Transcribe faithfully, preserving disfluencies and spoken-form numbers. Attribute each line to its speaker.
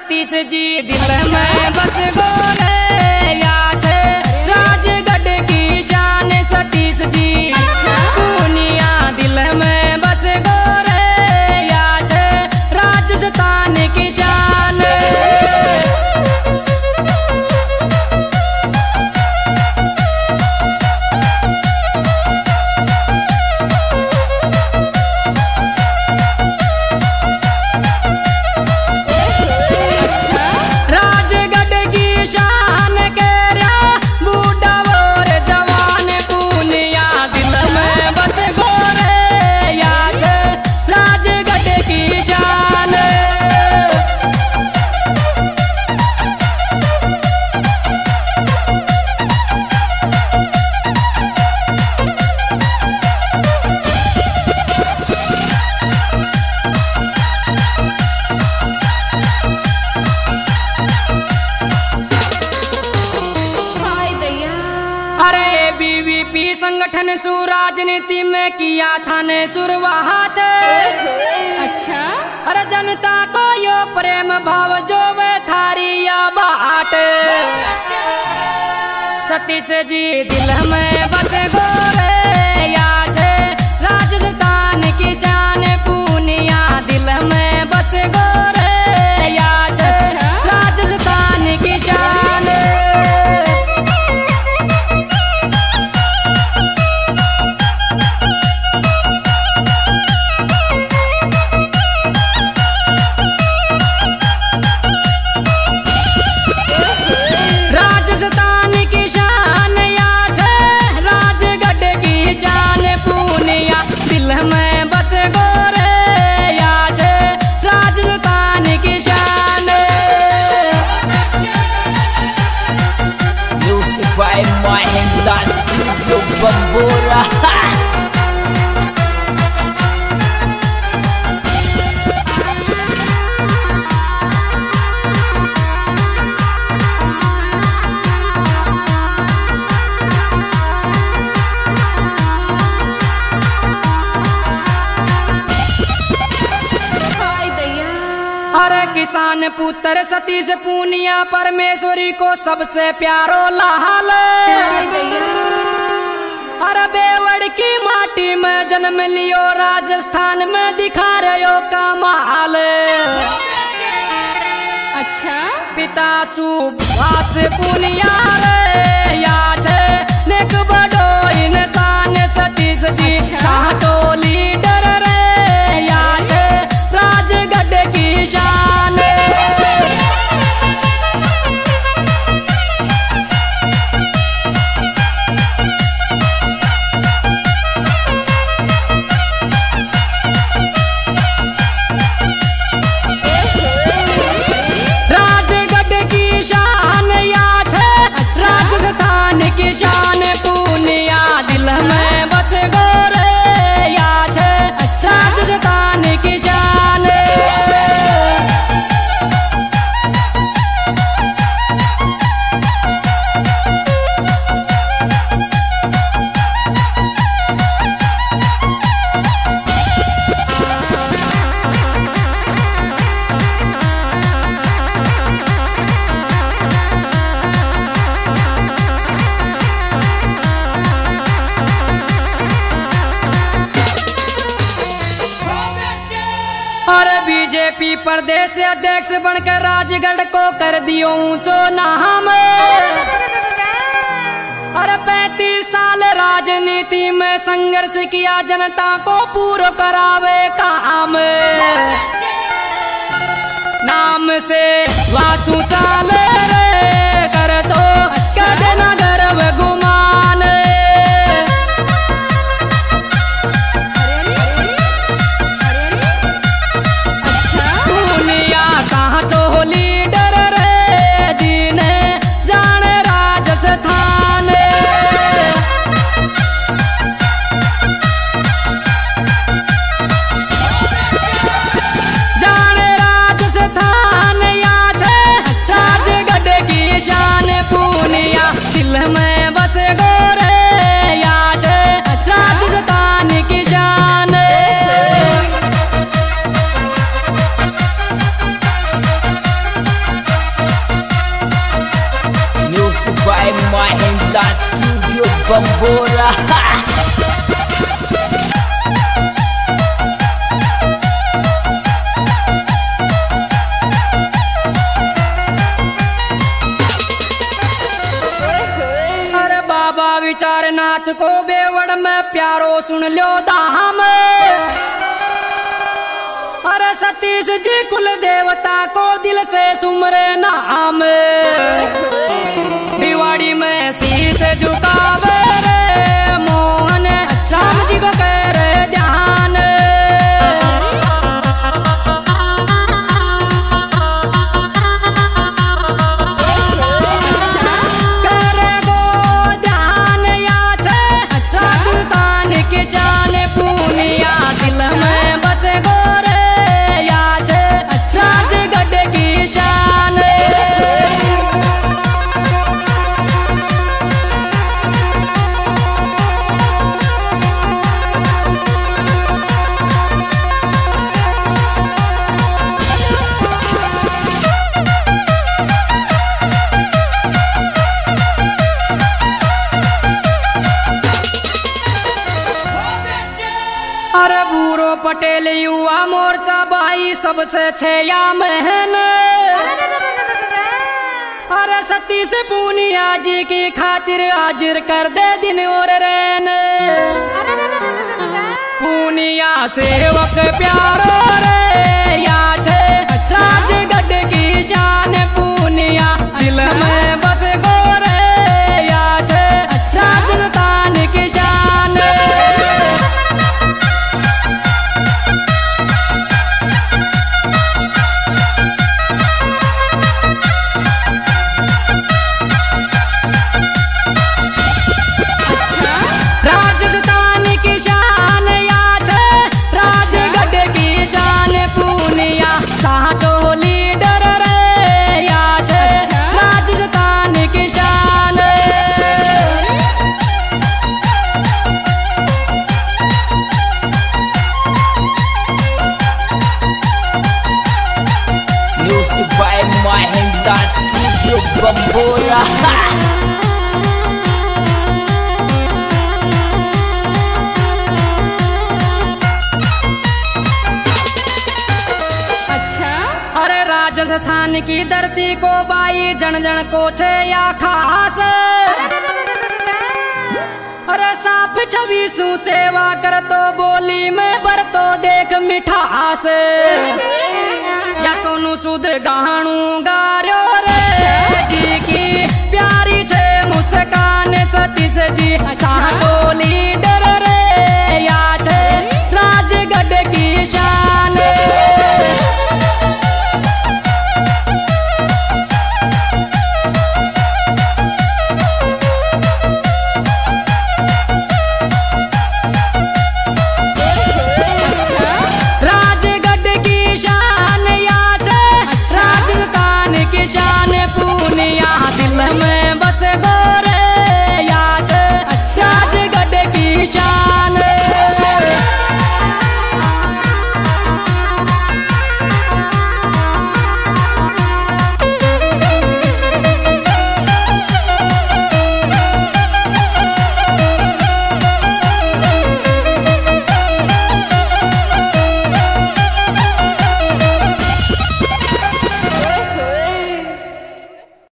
Speaker 1: सतीश जी दिल में बस गोरे याद राजगढ़ की शान सतीश जी पूनिया दिल में बस गोरे याद राजस्थान की शान। संगठन सु राजनीति में किया था ने शुरुआत।
Speaker 2: अच्छा
Speaker 1: अरे जनता को यो प्रेम भाव जो वे थारी या बाट सतीश जी दिल में बसे गोरे याद राजस्थान की शान पूनिया दिल में बसे गोरे याद राजस्थान की शान।
Speaker 2: Bambora
Speaker 1: अरे किसान पुत्र सतीश पूनिया परमेश्वरी को सबसे प्यारो लाल। अरे बेवड़ की माटी में जन्म लियो राजस्थान में दिखा रहे कमाल।
Speaker 2: अच्छा
Speaker 1: पिता सुभाष पूनिया रे याद नेक बड़ो इंसान सतीश जी साचो लीडर रे याद राजगढ़ की शान। शान पूनिया दिल में बस गोरे याद राजस्थान की शान। और बीजेपी प्रदेश अध्यक्ष बनकर राजगढ़ को कर दियो ऊंचो नाम। और पैंतीस साल राजनीति में संघर्ष किया जनता को पूरा करावे काम। नाम से वासु चाले रे कर दो कद न गर्व गुमान। लीडर रे जीने जान राजस्थान। जान राजस्थान याद राजगढ़
Speaker 2: बम्बोरा।
Speaker 1: अरे बाबा विचार नाच को बेवड़ में प्यारो सुन लो दाम। अरे सतीश जी कुल देवता को दिल से सुमरे नाम। दिवाड़ी में शीश झुकावे रे मोहन राम जी को कह रे ध्यान। करे गो ध्यान याचे राजस्थान की शान पूनिया दिल में बस गो रे याचे राजगढ़ की शान। अरे बूरो पटेल युवा मोर्चा भाई सबसे छया महन। अरे सतीश पूनिया जी की खातिर हाजिर कर दे दिन और रैन। पूनिया सेवक प्यारो रे याचे राजगढ़ की शान। पूनिया दिल में बस गो रे याचे राजस्थान की शान। राजस्थान की शान याचे राजगढ़ की शान। पूनिया सातो लीडर रे याचे राजस्थान की शान।
Speaker 2: Music by Mahendra Studio Bambora. अच्छा
Speaker 1: अरे राजस्थान की धरती को बाई जन जन को छे या खास। अरे साफ छवि सु सेवा कर तो बोली में बर तो देख मिठास। या सोनू सुध गाणू